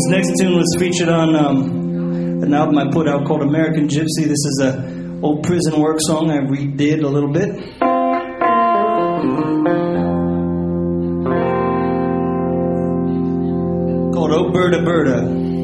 next tune was featured on an album I put out called American Gypsy. This is a old prison work song I redid a little bit. Called Oh Berta Berta.